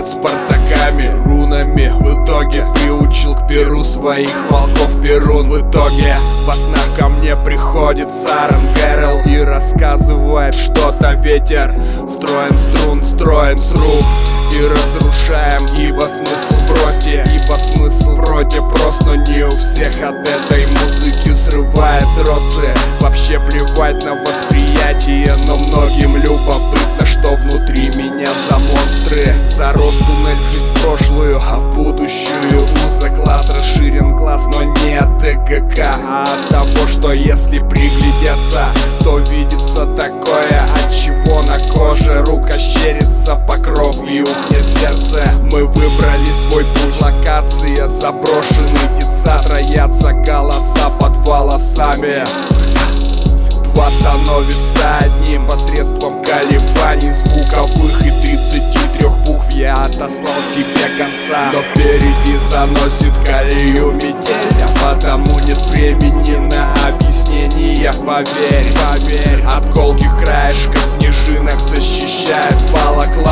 спартаками, рунами. В итоге приучил к перу своих волков Перун. В итоге во снах ко мне приходит Сарен Гэрол и рассказывает что-то ветер. Строим струн, строим с рук и разрушаем, ибо смысл в росте, ибо смысл вроде прост, но не у всех от этой музыки срывает росы. Вообще плевать на восприятие, но многим любопытно, что внутри меня за монстры. Зарос туннель в жизнь прошлую, а в будущую узок глаз, расширен глаз, но не от ЭГК, а от того, что если приглядеться, то видится такое, от чего на коже рука щерится, по кровью ухнет сердце. Мы выбрали свой путь, локация заброшенный детсад, роятся голоса под волосами. Два становится одним посредством колебаний звуковых и 33 букв я отослал тебе конца. Но впереди заносит колею метель, а потому нет времени на объяснения. Поверь, поверь, от колких краешков снежинок защищает балаклава.